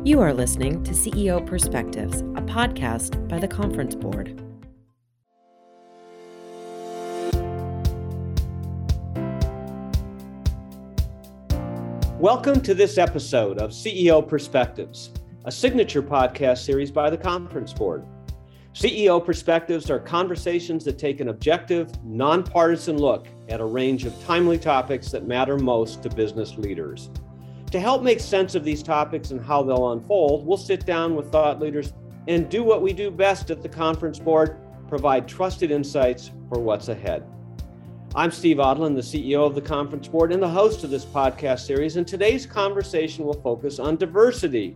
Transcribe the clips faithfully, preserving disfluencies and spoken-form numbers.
You are listening to C E O Perspectives, a podcast by the Conference Board. Welcome to this episode of C E O Perspectives, a signature podcast series by the Conference Board. C E O Perspectives are conversations that take an objective, nonpartisan look at a range of timely topics that matter most to business leaders. To help make sense of these topics and how they'll unfold, we'll sit down with thought leaders and do what we do best at the Conference Board, provide trusted insights for what's ahead. I'm Steve Odland, the C E O of the Conference Board and the host of this podcast series, and today's conversation will focus on diversity.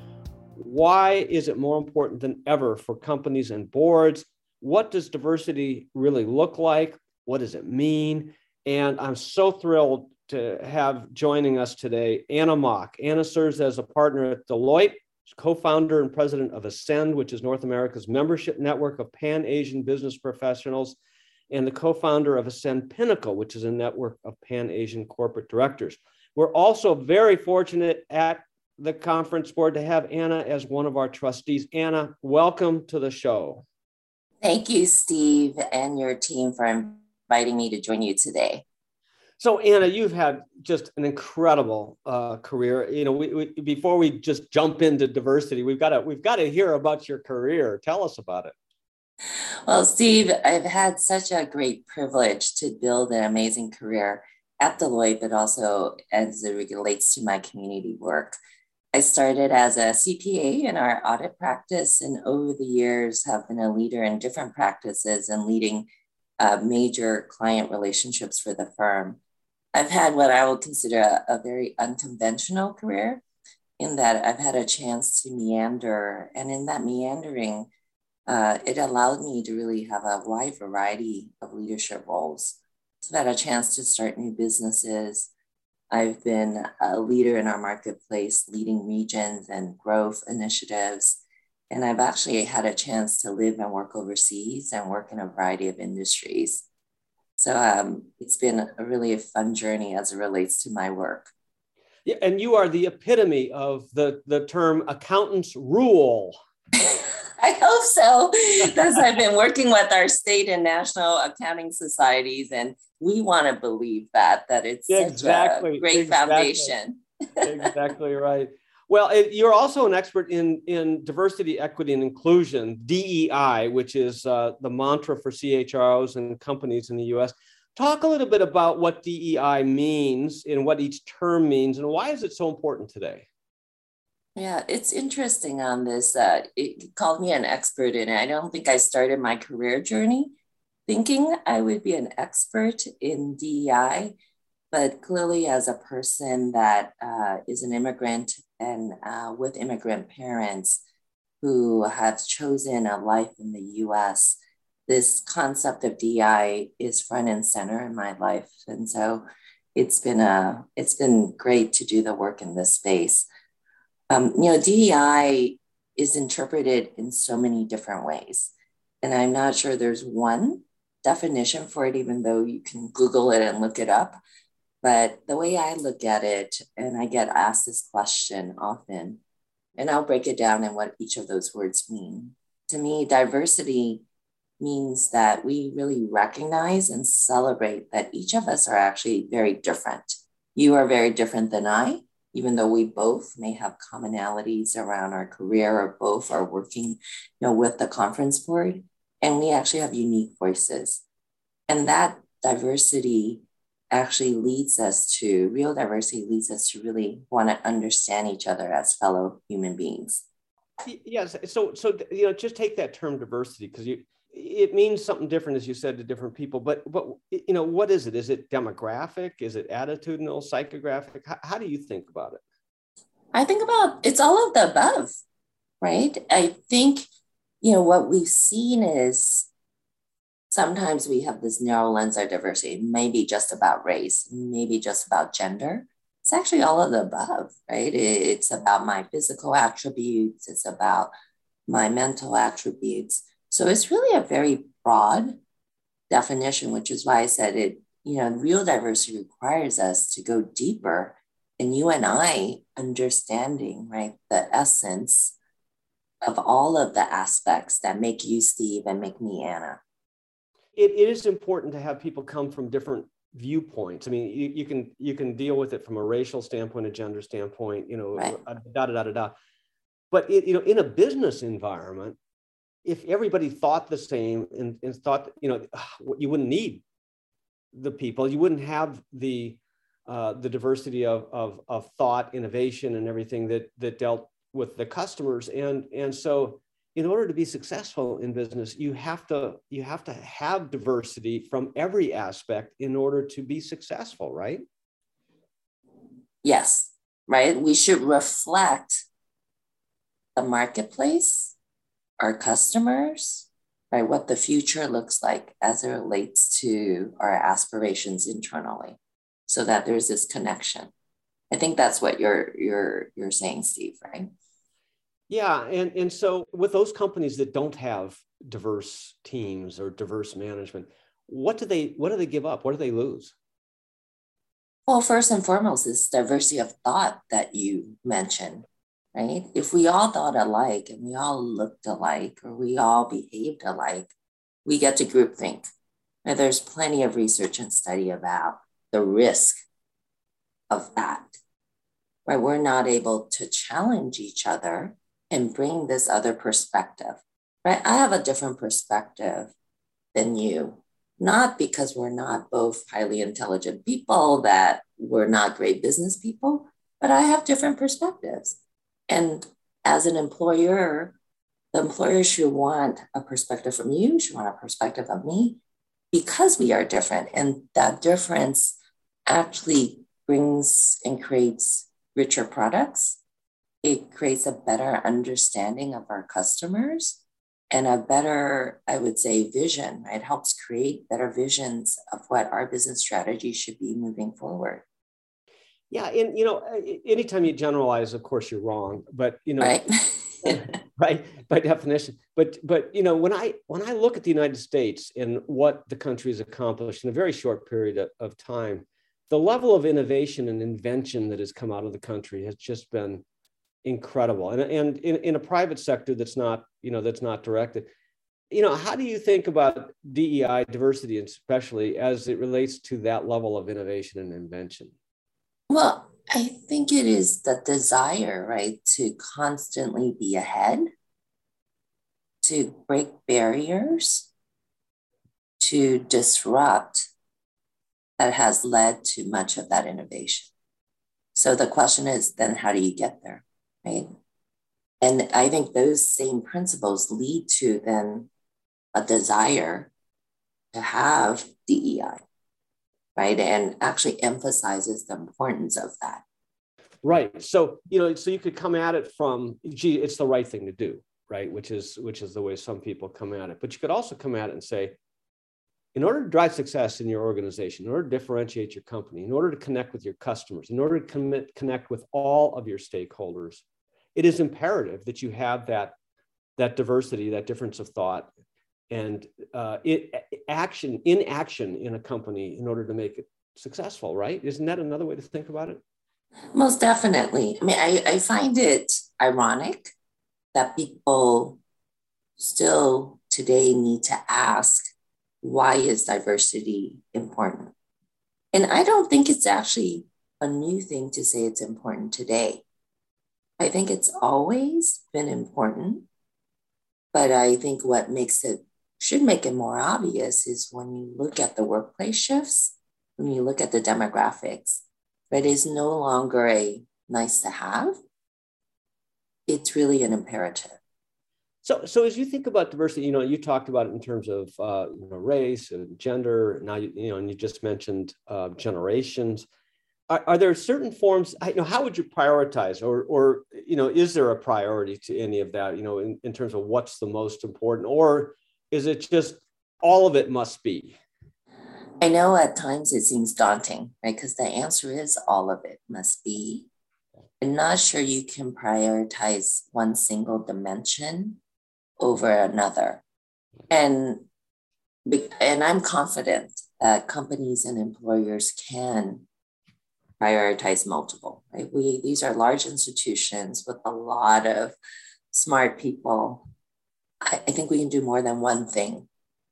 Why is it more important than ever for companies and boards? What does diversity really look like? What does it mean? And I'm so thrilled to have joining us today, Anna Mock. Anna serves as a partner at Deloitte, co-founder and president of Ascend, which is North America's membership network of Pan-Asian business professionals, and the co-founder of Ascend Pinnacle, which is a network of Pan-Asian corporate directors. We're also very fortunate at the Conference Board to have Anna as one of our trustees. Anna, welcome to the show. Thank you, Steve, and your team for inviting me to join you today. So, Anna, you've had just an incredible uh, career. You know, we, we, before we just jump into diversity, we've got to we've got to hear about your career. Tell us about it. Well, Steve, I've had such a great privilege to build an amazing career at Deloitte, but also as it relates to my community work. I started as a C P A in our audit practice, and over the years have been a leader in different practices and leading uh, major client relationships for the firm. I've had what I would consider a, a very unconventional career in that I've had a chance to meander. And in that meandering, uh, it allowed me to really have a wide variety of leadership roles. So I've had a chance to start new businesses. I've been a leader in our marketplace, leading regions and growth initiatives. And I've actually had a chance to live and work overseas and work in a variety of industries. So um, it's been a really a fun journey as it relates to my work. Yeah, and you are the epitome of the, the term accountant's rule. I hope so, because I've been working with our state and national accounting societies, and we want to believe that, that it's exactly, such a great exactly, foundation. Exactly right. Well, it, you're also an expert in, in diversity, equity, and inclusion, D E I, which is uh, the mantra for C H R Os and companies in the U S. Talk a little bit about what D E I means and what each term means, and why is it so important today? Yeah, it's interesting on this. Uh, it called me an expert in it. I don't think I started my career journey thinking I would be an expert in D E I, but clearly as a person that uh, is an immigrant and uh, with immigrant parents who have chosen a life in the U S, this concept of D E I is front and center in my life. And so it's been a, it's been great to do the work in this space. Um, you know, D E I is interpreted in so many different ways. And I'm not sure there's one definition for it, even though you can Google it and look it up. But the way I look at it, and I get asked this question often, and I'll break it down in what each of those words mean. To me, diversity means that we really recognize and celebrate that each of us are actually very different. You are very different than I, even though we both may have commonalities around our career or both are working, you know, with the Conference Board, and we actually have unique voices. And that diversity actually leads us to, real diversity leads us to really want to understand each other as fellow human beings. Yes, so, so you know, just take that term diversity, because you, it means something different, as you said, to different people, but, but you know, what is it? Is it demographic? Is it attitudinal, psychographic? How, how do you think about it? I think about, it's all of the above, right? I think, you know, what we've seen is sometimes we have this narrow lens of diversity, maybe just about race, maybe just about gender. It's actually all of the above, right? It's about my physical attributes. It's about my mental attributes. So it's really a very broad definition, which is why I said it, you know, real diversity requires us to go deeper and you and I understanding, right, the essence of all of the aspects that make you Steve and make me Anna. It, it is important to have people come from different viewpoints. I mean, you, you can you can deal with it from a racial standpoint, a gender standpoint, you know, Right. da da da da da. But it, you know, in a business environment, if everybody thought the same and, and thought, you know, you wouldn't need the people, you wouldn't have the uh, the diversity of, of of thought, innovation, and everything that that dealt with the customers. And and so, in order to be successful in business, you have to you have to have diversity from every aspect in order to be successful, right? Yes, right. We should reflect the marketplace, our customers, right? What the future looks like as it relates to our aspirations internally, so that there's this connection. I think that's what you're you're you're saying, Steve, right? Yeah, and and so with those companies that don't have diverse teams or diverse management, what do they what do they give up? What do they lose? Well, first and foremost is diversity of thought that you mentioned, right? If we all thought alike and we all looked alike or we all behaved alike, we get to groupthink. And there's plenty of research and study about the risk of that, right? We're not able to challenge each other and bring this other perspective, right? I have a different perspective than you, not because we're not both highly intelligent people, that we're not great business people, but I have different perspectives. And as an employer, the employer should want a perspective from you, should want a perspective of me, because we are different. And that difference actually brings and creates richer products. It creates a better understanding of our customers and a better, I would say, vision, right? It helps create better visions of what our business strategy should be moving forward. Yeah, and you know, anytime you generalize, of course, you're wrong. But you know, right, right, by definition. But but you know, when I when I look at the United States and what the country has accomplished in a very short period of, of time, the level of innovation and invention that has come out of the country has just been incredible. And and in, in a private sector that's not you know that's not directed. You know, how do you think about D E I, diversity, and especially as it relates to that level of innovation and invention? Well, I think it is the desire, right, to constantly be ahead, to break barriers, to disrupt, that has led to much of that innovation. So the question is then, how do you get there, right? And I think those same principles lead to then a desire to have D E I, right? And actually emphasizes the importance of that. Right. So, you know, so you could come at it from, gee, it's the right thing to do, right? Which is, which is the way some people come at it. But you could also come at it and say, in order to drive success in your organization, in order to differentiate your company, in order to connect with your customers, in order to commit, connect with all of your stakeholders, it is imperative that you have that, that diversity, that difference of thought, and uh, it action in action in a company in order to make it successful, right? Isn't that another way to think about it? Most definitely. I mean, I, I find it ironic that people still today need to ask, why is diversity important? And I don't think it's actually a new thing to say it's important today. I think it's always been important, but I think what makes it, should make it more obvious is when you look at the workplace shifts, when you look at the demographics, but it is no longer a nice to have. It's really an imperative. So, so as you think about diversity, you know, you talked about it in terms of uh, you know, race and gender. Now, you, you know, and you just mentioned uh, generations. Are, are there certain forms? You know, how would you prioritize, or, or you know, is there a priority to any of that? You know, in, in terms of what's the most important, or is it just all of it must be? I know at times it seems daunting, right? Because the answer is all of it must be. I'm not sure you can prioritize one single dimension over another. And, and I'm confident that companies and employers can prioritize multiple, right? We, these are large institutions with a lot of smart people. I, I think we can do more than one thing.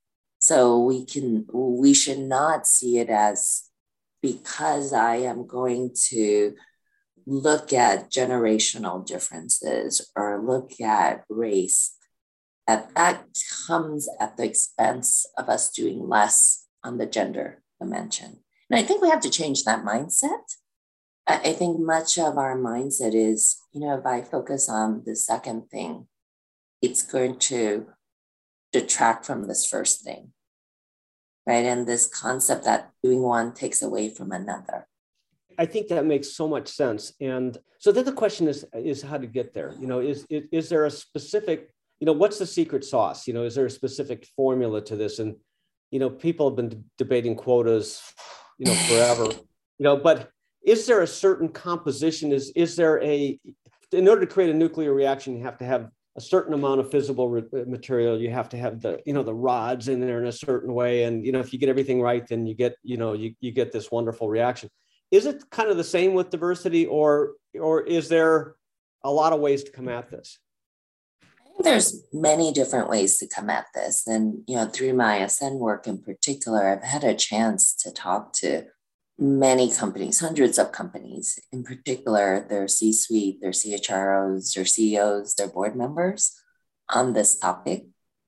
So we can, we should not see it as because I am going to look at generational differences or look at race, that that comes at the expense of us doing less on the gender dimension. And I think we have to change that mindset. I think much of our mindset is, you know, if I focus on the second thing, it's going to detract from this first thing, right? And this concept that doing one takes away from another. I think that makes so much sense. And so then the question is, is how to get there? You know, is, is, is there a specific, you know, what's the secret sauce? You know, is there a specific formula to this? And, you know, people have been d- debating quotas, you know, forever, you know, but is there a certain composition? Is, is there a, in order to create a nuclear reaction, you have to have a certain amount of fissile re- material. You have to have the, you know, the rods in there in a certain way. And, you know, if you get everything right, then you get, you know, you, you get this wonderful reaction. Is it kind of the same with diversity, or, or is there a lot of ways to come at this? I think there's many different ways to come at this. And, you know, through my Ascend work in particular, I've had a chance to talk to many companies, hundreds of companies, in particular, their C-suite, their C H R Os, their C E Os, their board members on this topic.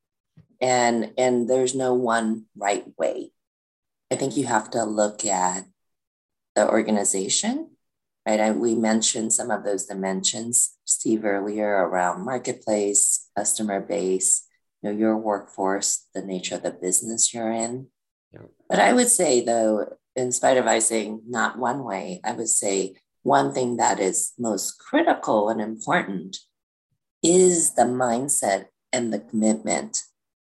And, and there's no one right way. I think you have to look at the organization, right? I, we mentioned some of those dimensions, Steve, earlier around marketplace, customer base, you know, your workforce, the nature of the business you're in. Yeah. But I would say, though, in spite of I saying not one way, I would say one thing that is most critical and important is the mindset and the commitment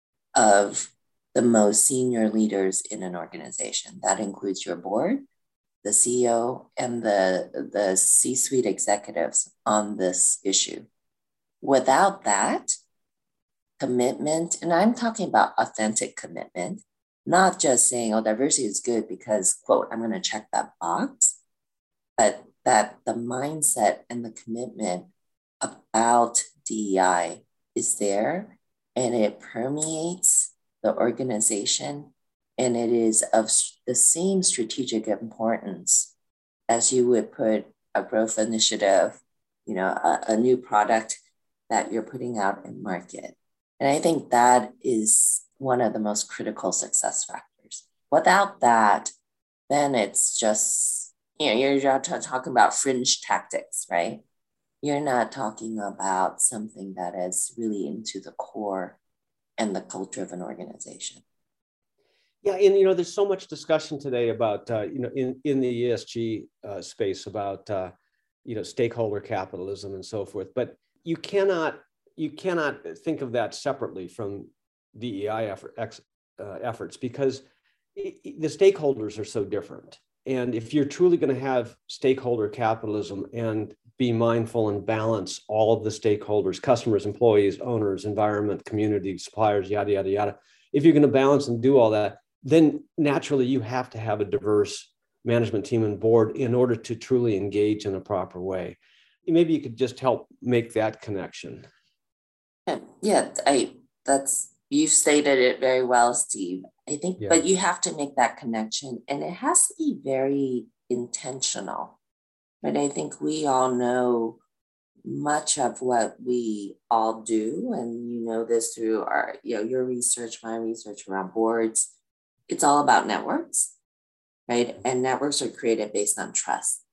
of the most senior leaders in an organization. That includes your board, the C E O, and the, the C-suite executives on this issue. Without that commitment, and I'm talking about authentic commitment, not just saying, oh, diversity is good because, quote, I'm going to check that box, but that the mindset and the commitment about D E I is there and it permeates the organization, and it is of the same strategic importance as you would put a growth initiative, you know, a, a new product that you're putting out in market. And I think that is one of the most critical success factors. Without that, then it's just, you know, you're just talking about fringe tactics, right? You're not talking about something that is really into the core and the culture of an organization. Yeah, and you know, there's so much discussion today about uh, you know, in in the E S G uh, space about uh, you know, stakeholder capitalism and so forth. But you cannot you cannot think of that separately from D E I effort, ex, uh, efforts, because it, it, the stakeholders are so different. And if you're truly going to have stakeholder capitalism and be mindful and balance all of the stakeholders, customers, employees, owners, environment, community, suppliers, yada, yada, yada, if you're going to balance and do all that, then naturally you have to have a diverse management team and board in order to truly engage in a proper way. Maybe you could just help make that connection. Yeah, I that's you've stated it very well, Steve. I think, yeah. But you have to make that connection, and it has to be very intentional. But I think we all know much of what we all do, and you know this through our, you know, your research, my research around boards. It's all about networks, right? And networks are created based on trust,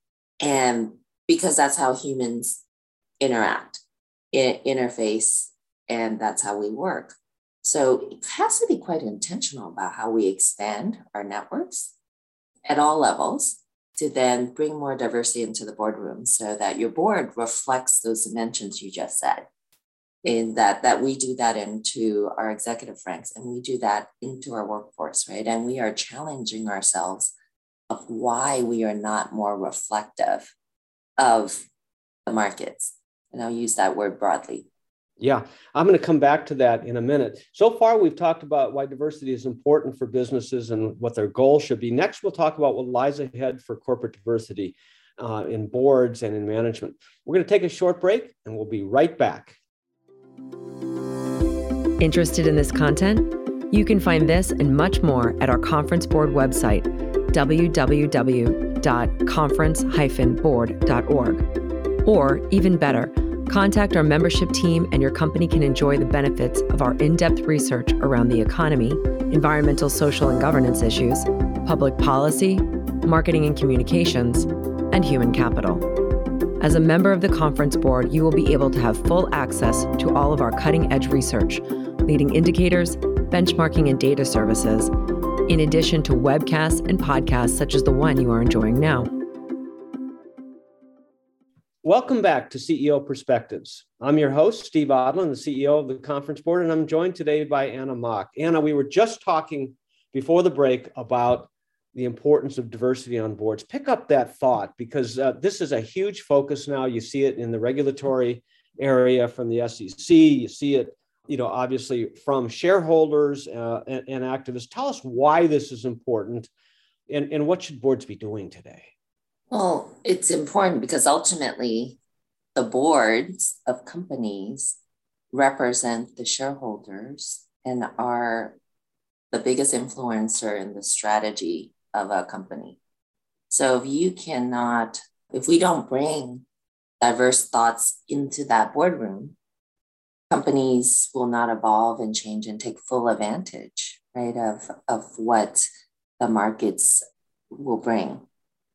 and because that's how humans interact, I- interface, and that's how we work. So it has to be quite intentional about how we expand our networks at all levels to then bring more diversity into the boardroom so that your board reflects those dimensions you just said. And that, that we do that into our executive ranks, and we do that into our workforce, right? And we are challenging ourselves of why we are not more reflective of the markets. And I'll use that word broadly. Yeah, I'm going to come back to that in a minute. So far, we've talked about why diversity is important for businesses and what their goals should be. Next, we'll talk about what lies ahead for corporate diversity uh, in boards and in management. We're going to take a short break, and we'll be right back. Interested in this content? You can find this and much more at our Conference Board website, w w w dot conference dash board dot org. Or, even better, contact our membership team and your company can enjoy the benefits of our in-depth research around the economy, environmental, social, and governance issues, public policy, marketing and communications, and human capital. As a member of the Conference Board, you will be able to have full access to all of our cutting-edge research, leading indicators, benchmarking, and data services, in addition to webcasts and podcasts such as the one you are enjoying now. Welcome back to C E O Perspectives. I'm your host, Steve Odland, the C E O of the Conference Board, and I'm joined today by Anna Mock. Anna, we were just talking before the break about the importance of diversity on boards. Pick up that thought, because uh, this is a huge focus now. You see it in the regulatory area from the S E C. You see it, you know, obviously from shareholders uh, and, and activists. Tell us why this is important, and, and what should boards be doing today? Well, it's important because ultimately the boards of companies represent the shareholders and are the biggest influencer in the strategy of a company. So if you cannot, if we don't bring diverse thoughts into that boardroom, companies will not evolve and change and take full advantage, right, of, of what the markets will bring.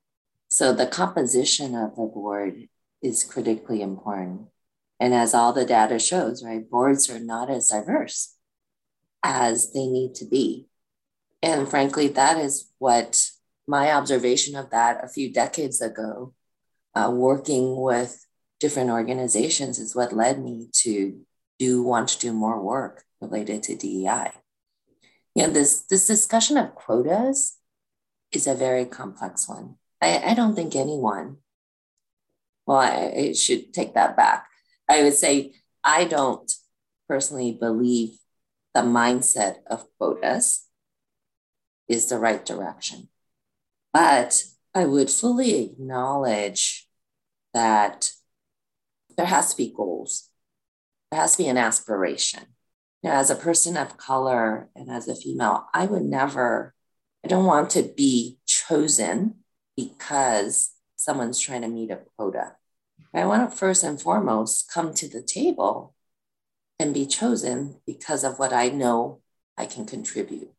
So the composition of the board is critically important. And as all the data shows, right, boards are not as diverse as they need to be. And frankly, that is what my observation of that a few decades ago, uh, working with different organizations, is what led me to do want to do more work related to D E I. You know, this, this discussion of quotas is a very complex one. I, I don't think anyone, well, I, I should take that back. I would say I don't personally believe the mindset of quotas is the right direction. But I would fully acknowledge that there has to be goals. There has to be an aspiration. You know, as a person of color and as a female, I would never, I don't want to be chosen because someone's trying to meet a quota. I want to first and foremost come to the table and be chosen because of what I know I can contribute.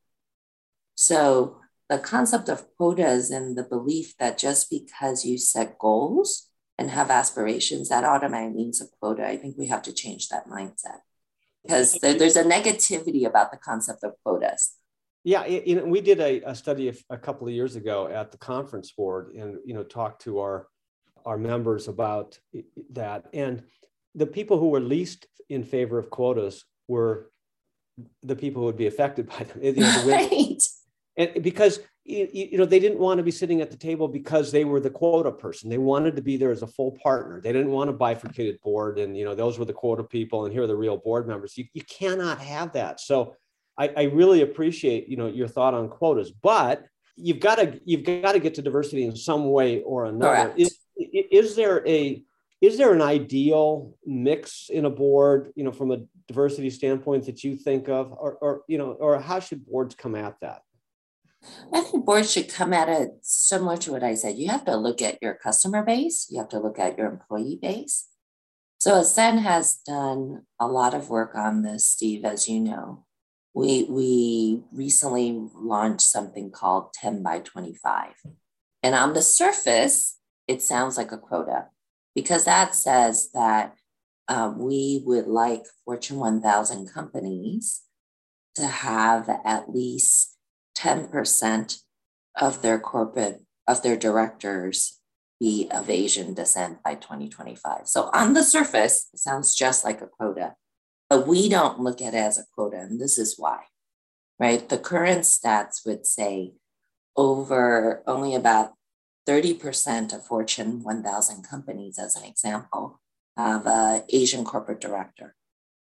So the concept of quotas and the belief that just because you set goals and have aspirations, that automatically means a quota, I think we have to change that mindset, because there, there's a negativity about the concept of quotas. Yeah, you know, we did a, a study a couple of years ago at the Conference Board, and you know, talked to our our members about that. And the people who were least in favor of quotas were the people who would be affected by them. You know, the right. And because you know, they didn't want to be sitting at the table because they were the quota person. They wanted to be there as a full partner. They didn't want a bifurcated board, and you know, those were the quota people, and here are the real board members. You you cannot have that. So I, I really appreciate, you know, your thought on quotas, but you've got to you've got to get to diversity in some way or another. Is, is there a is there an ideal mix in a board, you know, from a diversity standpoint that you think of, or, or you know, or how should boards come at that? I think boards should come at it similar to what I said. You have to look at your customer base. You have to look at your employee base. So Ascend has done a lot of work on this, Steve, as you know. We, we recently launched something called ten by twenty-five. And on the surface, it sounds like a quota, because that says that uh, we would like Fortune one thousand companies to have at least ten percent of their corporate, of their directors be of Asian descent by twenty twenty-five. So on the surface, it sounds just like a quota, but we don't look at it as a quota. And this is why, right? The current stats would say over only about thirty percent of Fortune one thousand companies, as an example, have an Asian corporate director.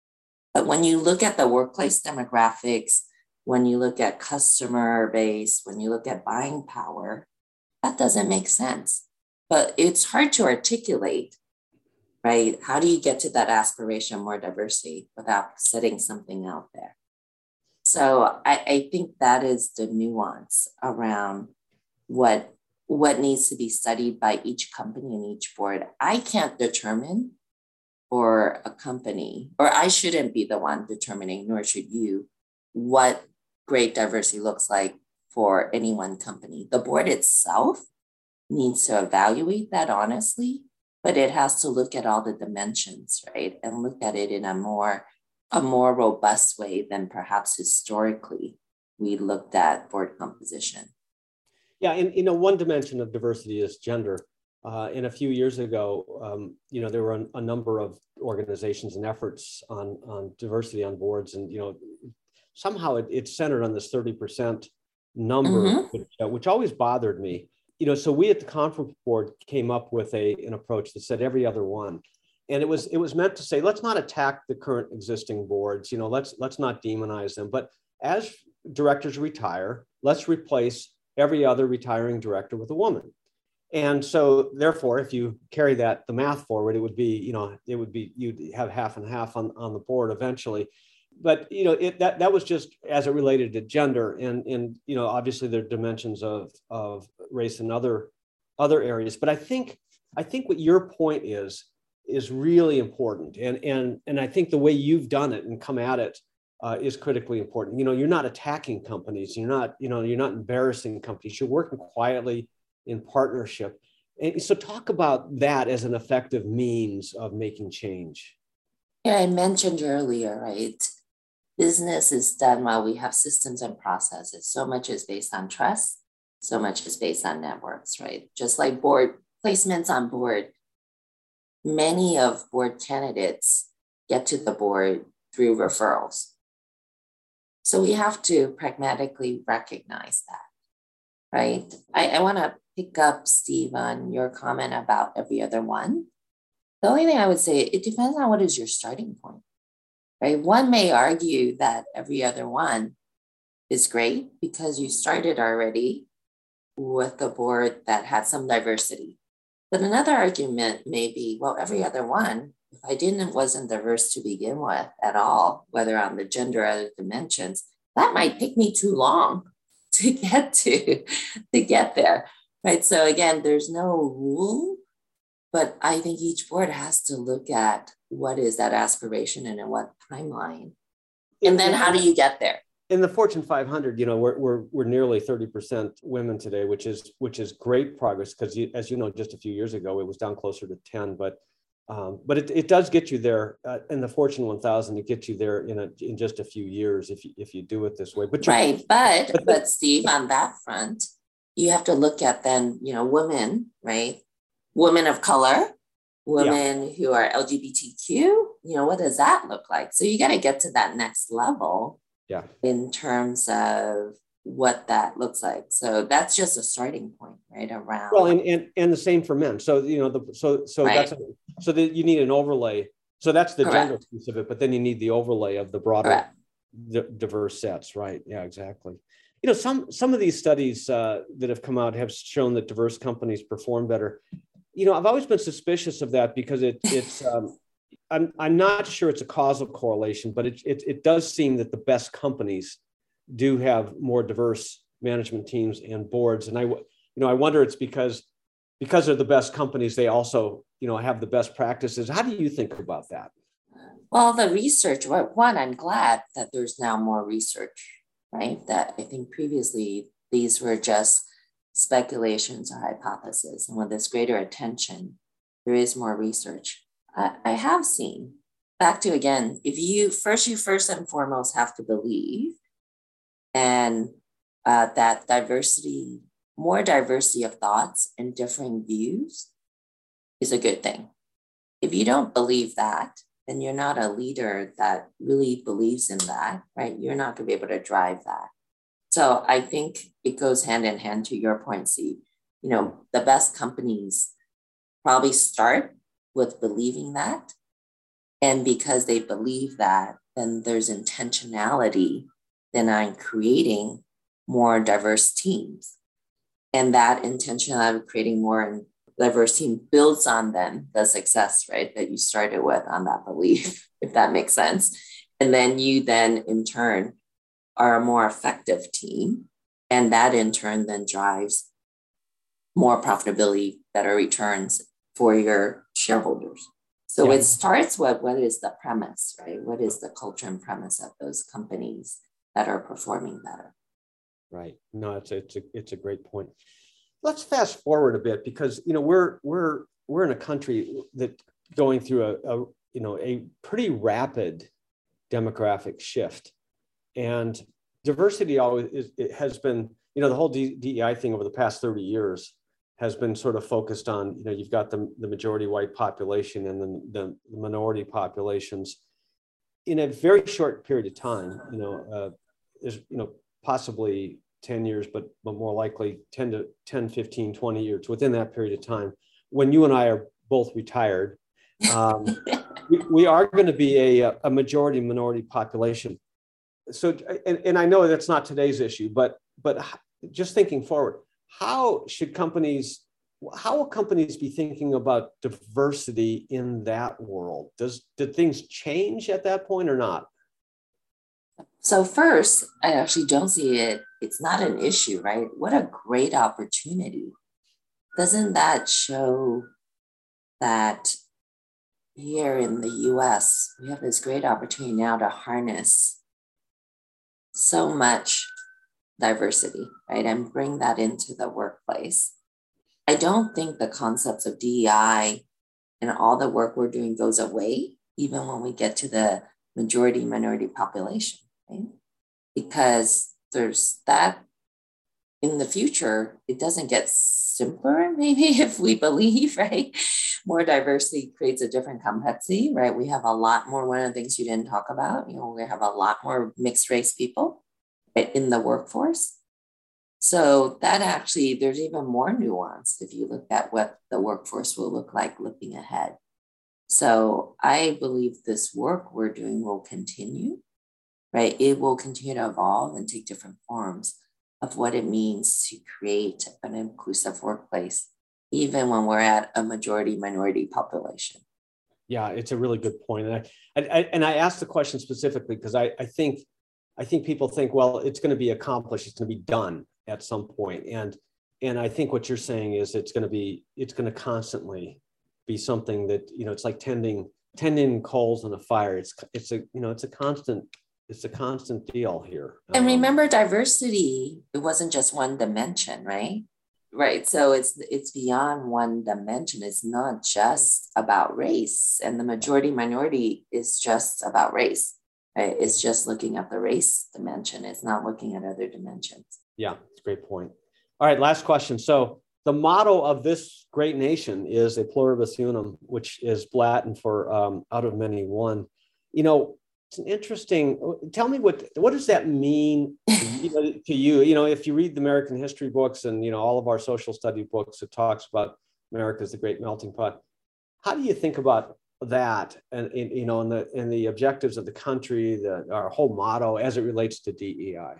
But when you look at the workplace demographics, when you look at customer base, when you look at buying power, that doesn't make sense. But it's hard to articulate, right? How do you get to that aspiration, more diversity, without setting something out there? So I, I think that is the nuance around what, what needs to be studied by each company and each board. I can't determine for a company, or I shouldn't be the one determining, nor should you, what great diversity looks like for any one company. The board itself needs to evaluate that honestly, but it has to look at all the dimensions, right? And look at it in a more, a more robust way than perhaps historically we looked at board composition. Yeah, and you know, one dimension of diversity is gender. Uh, and a few years ago, um, you know, there were a, a number of organizations and efforts on, on diversity on boards, and you know, somehow it, it's centered on this thirty percent number, mm-hmm. which, uh, which always bothered me. You know, so we at the conference board came up with a an approach that said every other one, and it was it was meant to say, let's not attack the current existing boards. You know, let's let's not demonize them, but as directors retire, let's replace every other retiring director with a woman. And so therefore, if you carry that, the math forward, it would be, you know, it would be, you'd have half and half on, on the board eventually. But, you know, it, that, that was just as it related to gender, and, and, you know, obviously there are dimensions of, of race and other, other areas. But I think, I think what your point is, is really important. And, and, and I think the way you've done it and come at it uh, is critically important. You know, you're not attacking companies. You're not, you know, you're not embarrassing companies. You're working quietly in partnership. And so talk about that as an effective means of making change. Yeah, I mentioned earlier, right? Business is done while we have systems and processes. So much is based on trust. So much is based on networks, right? Just like board placements on board, many of board candidates get to the board through referrals. So we have to pragmatically recognize that, right? I, I want to pick up, Steve, on your comment about every other one. The only thing I would say, it depends on what is your starting point, right? One may argue that every other one is great because you started already with a board that had some diversity. But another argument may be, well, every other one, if I didn't, wasn't diverse to begin with at all, whether on the gender or other dimensions, that might take me too long to get to, to get there. Right. So again, there's no rule, but I think each board has to look at what is that aspiration and in what timeline. And then how do you get there? In the Fortune five hundred, you know, we're we're we're nearly thirty percent women today, which is which is great progress because, as you know, just a few years ago, it was down closer to ten. But um, but it, it does get you there uh, in the Fortune one thousand. It gets you there in a in just a few years if you if you do it this way. But right, but but, but Steve, on that front, you have to look at then, you know, women, right? Women of color, women yeah. who are L G B T Q, you know, what does that look like? So you got to get to that next level yeah. in terms of what that looks like. So that's just a starting point, right? Around. Well, and and, and the same for men. So, you know, the so so right. that's so that you need an overlay. So that's the Correct. Gender piece of it, but then you need the overlay of the broader the diverse sets, right? Yeah, exactly. You know, some some of these studies uh, that have come out have shown that diverse companies perform better. You know, I've always been suspicious of that because it it's um, I'm I'm not sure it's a causal correlation, but it it it does seem that the best companies do have more diverse management teams and boards. And I you know I wonder it's because because they're the best companies, they also you know have the best practices. How do you think about that? Well, the research. One, I'm glad that there's now more research. Right? That I think previously these were just speculations or hypotheses. And with this greater attention, there is more research. I, I have seen, back to again, if you first, you first and foremost have to believe and uh, that diversity, more diversity of thoughts and differing views is a good thing. If you don't believe that, then you're not a leader that really believes in that, right? You're not going to be able to drive that. So I think it goes hand in hand to your point, Steve. You know, the best companies probably start with believing that. And because they believe that, then there's intentionality then on creating more diverse teams. And that intentionality of creating more diverse team builds on then the success, right, that you started with on that belief, if that makes sense. And then you then in turn are a more effective team. And that in turn then drives more profitability, better returns for your shareholders. So yeah. It starts with what is the premise, right? What is the culture and premise of those companies that are performing better? Right. No, it's a, it's a, it's a great point. Let's fast forward a bit because, you know, we're, we're, we're in a country that going through a, a you know, a pretty rapid demographic shift, and diversity always is, it has been, you know, the whole D E I thing over the past thirty years has been sort of focused on, you know, you've got the, the majority white population and then the, the minority populations in a very short period of time, you know, uh, is, you know, possibly ten years, but, but more likely ten to ten, fifteen, twenty years within that period of time, when you and I are both retired, um, we, we are going to be a, a majority minority population. So, and, and I know that's not today's issue, but, but just thinking forward, how should companies, how will companies be thinking about diversity in that world? Does, did things change at that point or not? So first, I actually don't see it. It's not an issue, right? What a great opportunity. Doesn't that show that here in the U S, we have this great opportunity now to harness so much diversity, right? And bring that into the workplace. I don't think the concepts of D E I and all the work we're doing goes away, even when we get to the majority minority population, right? Because there's that in the future, it doesn't get simpler, maybe, if we believe, right? More diversity creates a different complexity, right? We have a lot more, one of the things you didn't talk about, you know, we have a lot more mixed race people in the workforce. So that actually, there's even more nuance if you look at what the workforce will look like looking ahead. So I believe this work we're doing will continue, right? It will continue to evolve and take different forms of what it means to create an inclusive workplace, even when we're at a majority minority population. Yeah, it's a really good point. And I, I, and I asked the question specifically because I, I think I think people think, well, it's going to be accomplished, it's going to be done at some point. And and I think what you're saying is it's going to be it's going to constantly be something that, you know, it's like tending tending coals on a fire. It's it's a you know it's a constant it's a constant deal here. And remember, um, diversity, it wasn't just one dimension, right? Right. So it's it's beyond one dimension. It's not just about race, and the majority minority is just about race. Right? It's just looking at the race dimension. It's not looking at other dimensions. Yeah, it's a great point. All right, last question. So the motto of this great nation is a pluribus unum, which is Latin for um, out of many one. You know, it's an interesting. Tell me what what does that mean you know, to you? You know, if you read the American history books and you know all of our social study books, it talks about America as the great melting pot. How do you think about that and, and you know and the and the objectives of the country, the our whole motto as it relates to D E I?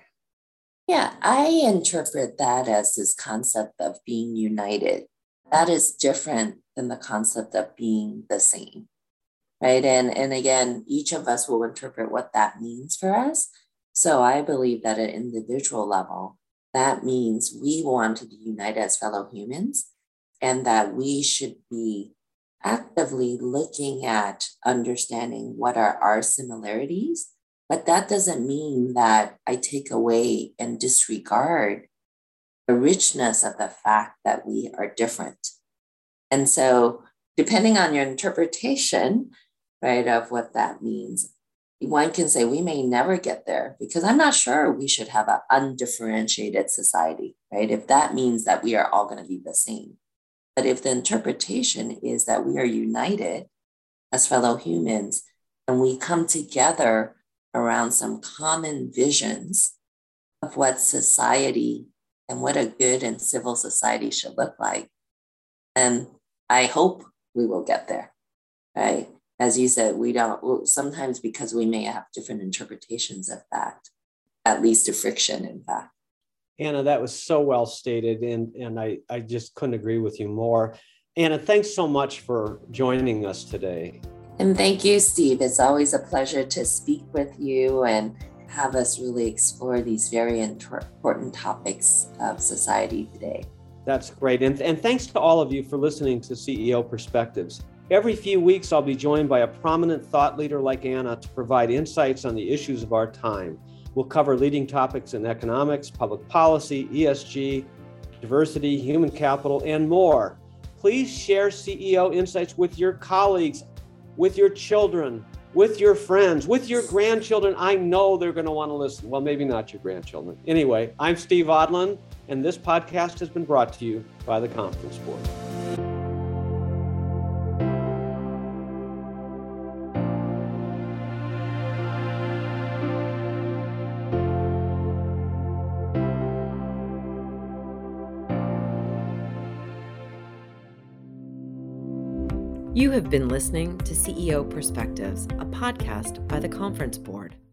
Yeah, I interpret that as this concept of being united. That is different than the concept of being the same, right? And, and again, each of us will interpret what that means for us. So I believe that at an individual level, that means we want to be united as fellow humans, and that we should be actively looking at understanding what are our similarities. But that doesn't mean that I take away and disregard the richness of the fact that we are different. And so depending on your interpretation, right, of what that means, one can say we may never get there, because I'm not sure we should have an undifferentiated society, right? If that means that we are all going to be the same. But if the interpretation is that we are united as fellow humans and we come together around some common visions of what society and what a good and civil society should look like, and I hope we will get there, right? as you said, we don't, well, sometimes because we may have different interpretations of that, at least a friction, in fact. Anna, that was so well stated, and, and I, I just couldn't agree with you more. Anna, thanks so much for joining us today. And thank you, Steve. It's always a pleasure to speak with you and have us really explore these very important topics of society today. That's great. And, and thanks to all of you for listening to C E O Perspectives. Every few weeks, I'll be joined by a prominent thought leader like Anna to provide insights on the issues of our time. We'll cover leading topics in economics, public policy, E S G, diversity, human capital, and more. Please share C E O insights with your colleagues, with your children, with your friends, with your grandchildren. I know they're going to want to listen. Well, maybe not your grandchildren. Anyway, I'm Steve Odland, and this podcast has been brought to you by the Conference Board. You have been listening to C E O Perspectives, a podcast by the Conference Board.